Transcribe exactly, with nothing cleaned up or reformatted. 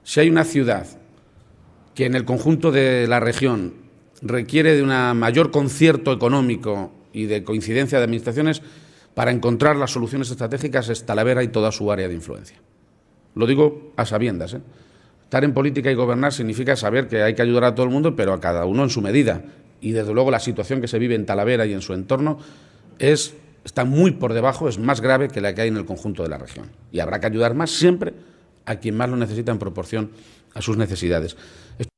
Si hay una ciudad que en el conjunto de la región requiere de un mayor concierto económico y de coincidencia de administraciones para encontrar las soluciones estratégicas, es Talavera y toda su área de influencia. Lo digo a sabiendas, ¿eh? Estar en política y gobernar significa saber que hay que ayudar a todo el mundo, pero a cada uno en su medida. Y, desde luego, la situación que se vive en Talavera y en su entorno es, está muy por debajo, es más grave que la que hay en el conjunto de la región. Y habrá que ayudar más siempre a quien más lo necesita en proporción a sus necesidades.